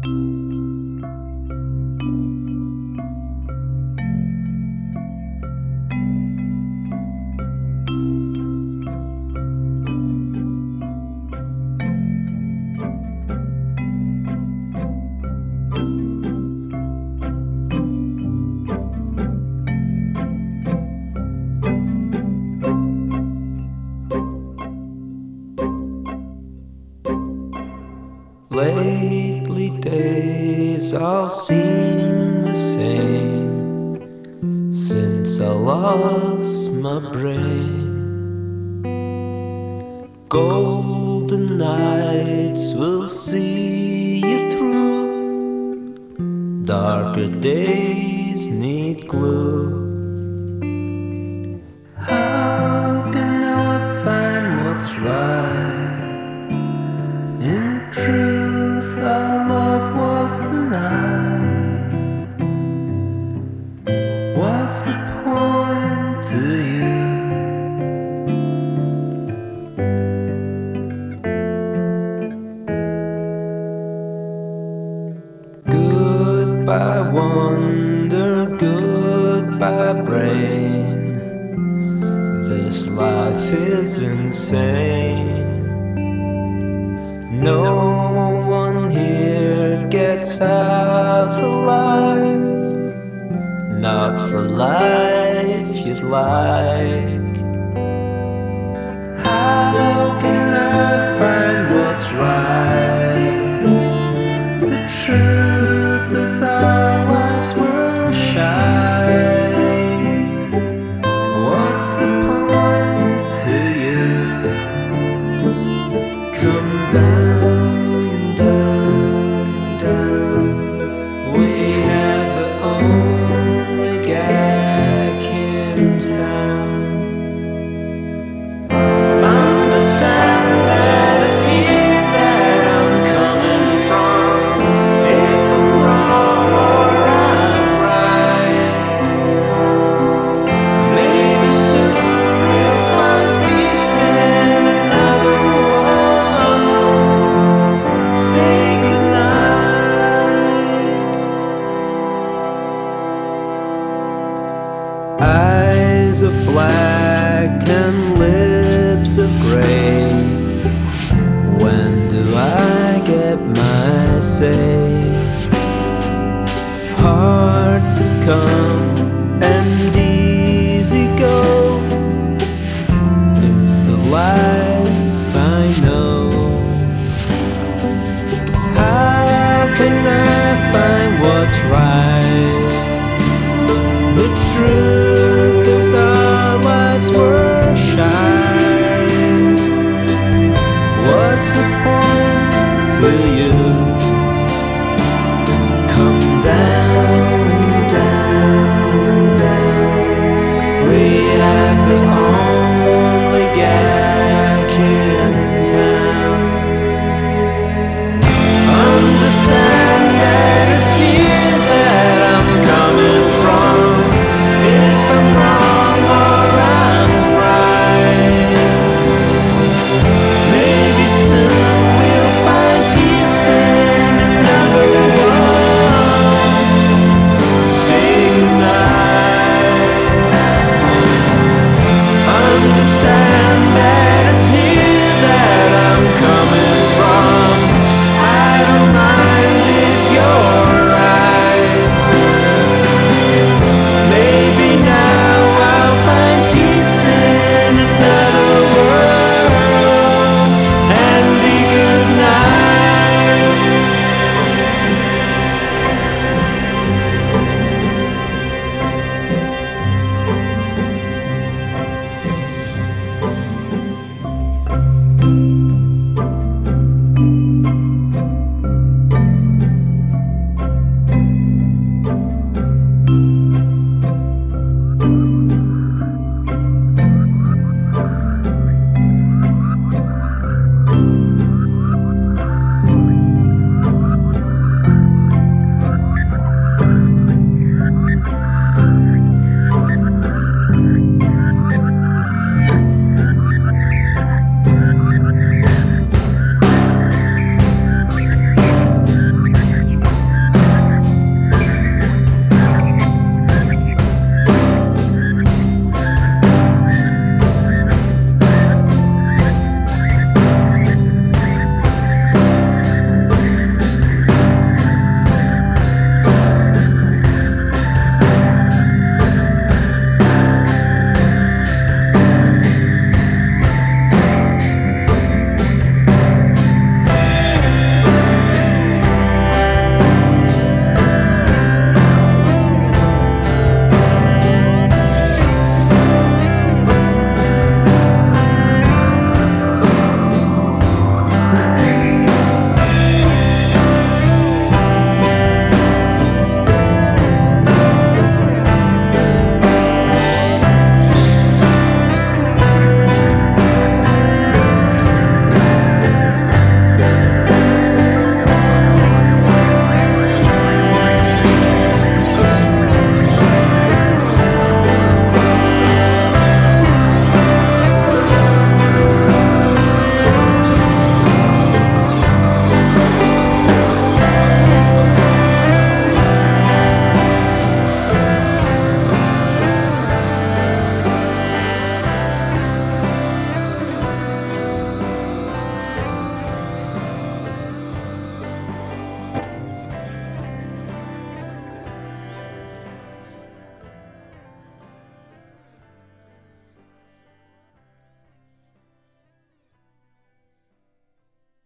Lately days all seem the same since I lost my brain. Golden nights will see you through, darker days need glue. How can I find what's right? In truth, our love was denied. What's the point to you? Goodbye wonder, goodbye brain. This life is insane. No one here gets out alive, not for life you'd like. How can I find what's right? The truth is our lives were shite. What's the point to you? Come down, down, down. We have the only gag in town. Understand that it's here that I'm coming from. If I'm wrong or I'm right, maybe soon we'll find peace in another world. Say goodnight. Eyes of black and lips of gray. When do I get my say? Hard to come and easy go is the life I know. How can I find what's right? The truth is our lives were shite. What's the point to you?